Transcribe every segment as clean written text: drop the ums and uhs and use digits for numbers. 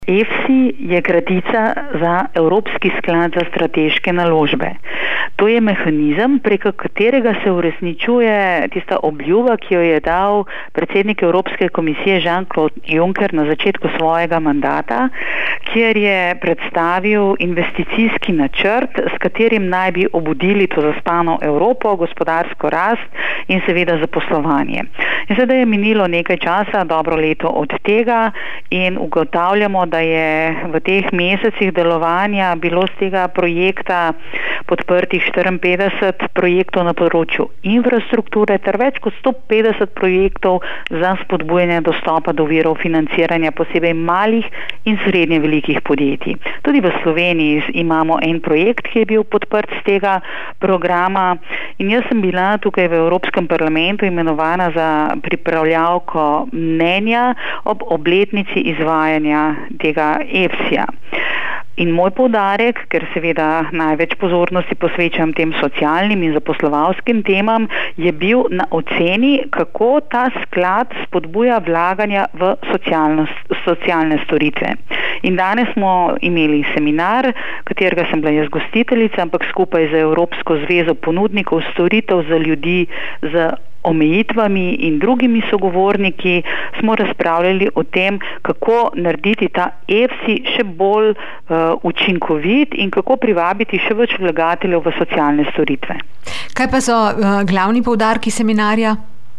EFSI je kratica za Evropski sklad za strateške naložbe. To je mehanizem, preko katerega se uresničuje tista obljuba, ki jo je dal predsednik Evropske komisije Jean-Claude Juncker na začetku svojega mandata, kjer je predstavil investicijski načrt, s katerim naj bi obudili to zaspano Evropo, gospodarsko rast in seveda zaposlovanje. In sedaj je minilo nekaj časa, dobro leto od tega, in ugotavljamo, da je v teh mesecih delovanja bilo z tega projekta podprtih 54 projektov na področju infrastrukture ter več kot 150 projektov za spodbujanje dostopa do virov financiranja posebej malih in srednje velikih podjetij. Tudi v Sloveniji imamo en projekt, ki je bil podprt z tega programa, in jaz sem bila tukaj v Evropskem parlamentu imenovana za pripravljavko mnenja ob obletnici izvajanja tega EFSI-ja. In moj poudarek, ker seveda največ pozornosti posvečam tem socialnim in zaposlovalskim temam, je bil na oceni, kako ta sklad spodbuja vlaganja v socialne storitve. In danes smo imeli seminar, katerega sem bila jaz gostiteljica, ampak skupaj z Evropsko zvezo ponudnikov storitev za ljudi z omejitvami in drugimi sogovorniki smo razpravljali o tem, kako narediti ta EFSI še bolj učinkovit in kako privabiti še več vlagateljev v socialne storitve. Kaj pa so glavni poudarki seminarja?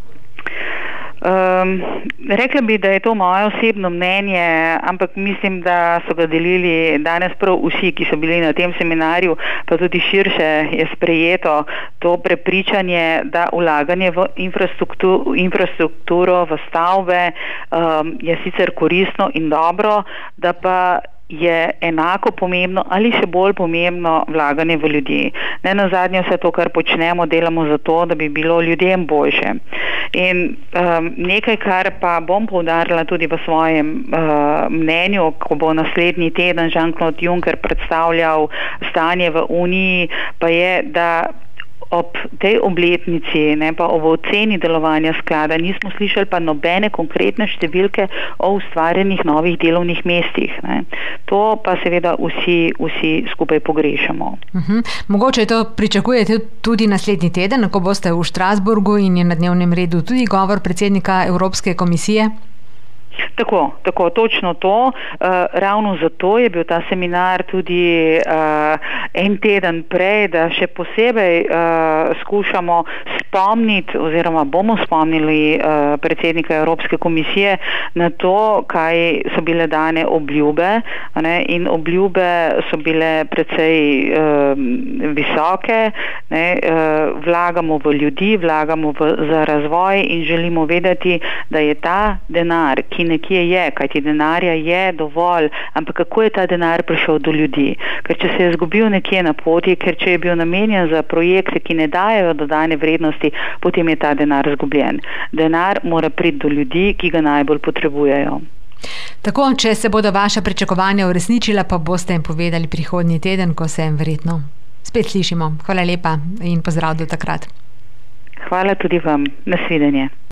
Rekla bi, da je to moje osebno mnenje, ampak mislim, da so ga delili danes prav vsi, ki so bili na tem seminarju, pa tudi širše je sprejeto to prepričanje, da vlaganje v infrastrukturo, v stavbe je sicer koristno in dobro, da pa je enako pomembno ali še bolj pomembno vlaganje v ljudi. Ne nazadnje vse to, kar počnemo, delamo zato, da bi bilo ljudem boljše. In nekaj, kar pa bom poudarila tudi v svojem mnenju, ko bo naslednji teden Jean-Claude Juncker predstavljal stanje v Uniji, pa je, da ob tej obletnici, pa ob oceni delovanja sklada nismo slišali pa nobene konkretne številke o ustvarjenih novih delovnih mestih. To pa seveda vsi skupaj pogrešamo. Mogoče to pričakujete tudi naslednji teden, ko boste v Strasbourgu in je na dnevnem redu tudi govor predsednika Evropske komisije? Tako, točno to. Ravno zato je bil ta seminar tudi en teden prej, da še posebej skušamo spomniti oziroma bomo spomnili predsednika Evropske komisije na to, kaj so bile dane obljube, in obljube so bile precej visoke, vlagamo v ljudi, vlagamo za razvoj in želimo vedeti, da je ta denar, ki nekje je, kajti denarja je dovolj, ampak kako je ta denar prišel do ljudi? Ker če se je izgubil nekje na poti, ker če je bil namenjen za projekte, ki ne dajejo dodane vrednosti, potem je ta denar izgubljen. Denar mora priti do ljudi, ki ga najbolj potrebujejo. Tako, če se bodo vaša pričakovanja uresničila, pa boste jim povedali prihodnji teden, ko se verjetno spet slišimo. Hvala lepa in pozdrav do takrat. Hvala tudi vam. Nasvidenje.